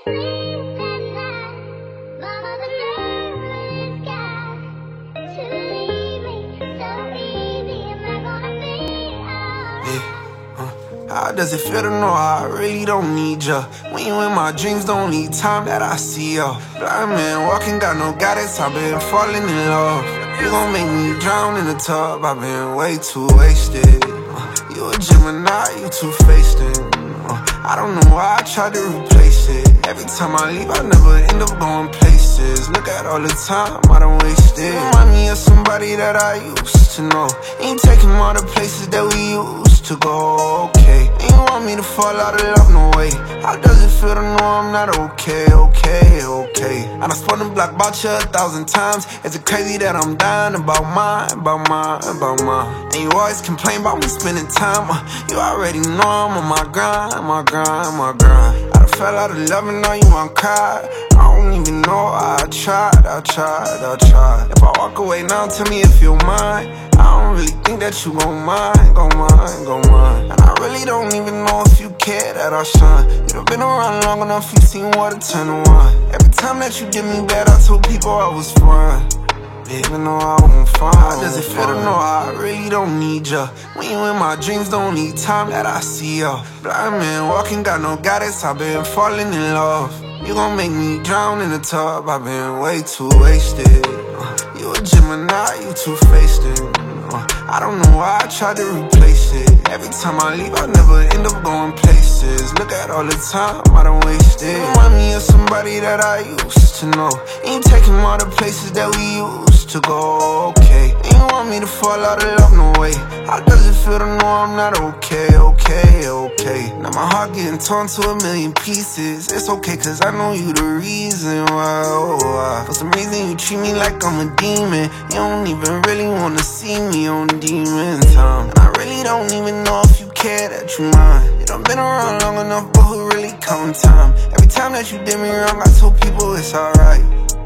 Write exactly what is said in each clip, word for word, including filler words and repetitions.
How does it feel to know I really don't need ya? When you in my dreams, the only time that I see ya. Blind man walking, got no guidance, I've been falling in love. You gon' make me drown in the tub, I've been way too wasted. uh, You a Gemini, you two-faced and uh, I don't know why I tried to replace it. Every time I leave, I never end up going places. Look at all the time I done wasted. Remind me of somebody that I used to know. Ain't taking all the places that we used to go, okay. Ain't want me to fall out of love, no way. How does it feel to know I'm not okay, okay, okay? I done spun the block about you a thousand times. Is it crazy that I'm dying about mine, about mine, about mine? And you always complain about me spending time. uh, You already know I'm on my grind, my grind, my grind. I done fell out of love and now you want cry. I don't even know, I tried, I tried, I tried. If I walk away now, tell me if you're mine. I don't really think that you gon' mind, gon' mind, gon' mind. And I really don't even know if you care that I shine. You done been around long enough, you seen water turn to wine. Every time that you did me bad, I told people I was fine. Even though I won't find. How does it feel to know I really don't need ya? When you in my dreams, the only time that I see ya. Blind man walking, got no guidance, I've been falling in love. You gon' make me drown in the tub, I've been way too wasted. uh, You a Gemini, you two-faced and uh, I don't know why I tried to replace it. Every time I leave, I never end up going places. Look at all the time I done wasted. Remind me of somebody that I used to know. Ain't taking all the places that we used to go, okay. Ain't want me to fall out of love, no way. How does it feel to know I'm not okay, okay, okay? Now my heart getting torn to a million pieces. It's okay cause I know you the reason why, oh, why. For some reason you treat me like I'm a demon. You don't even really wanna see me on demon time. And I really don't even know if you care that you mine. You done been around long enough, but who really count time? Every time that you did me wrong, I told people it's alright.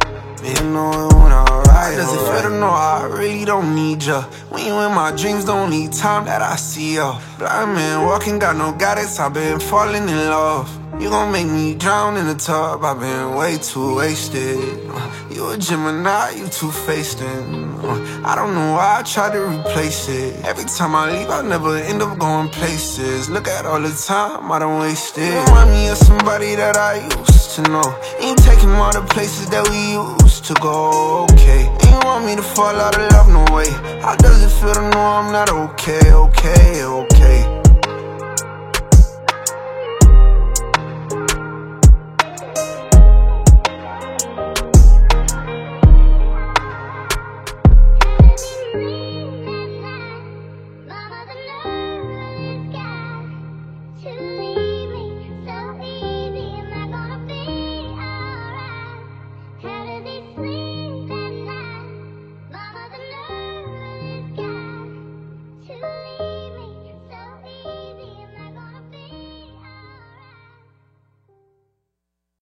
You know it went alright. How does it feel to know I really don't need ya? When you in my dreams, the only time that I see ya. Blind man walking, got no guidance, I've been falling in love. You gon' make me drown in the tub, I've been way too wasted. uh, You a Gemini, you two-faced and uh, I don't know why I tried to replace it. Every time I leave, I never end up going places. Look at all the time I done wasted. Remind me of somebody that I used to know. Ain't taking all the places that we used to go, okay. Ain't want me to fall out of love, no way. How does it feel to know I'm not okay, okay, okay?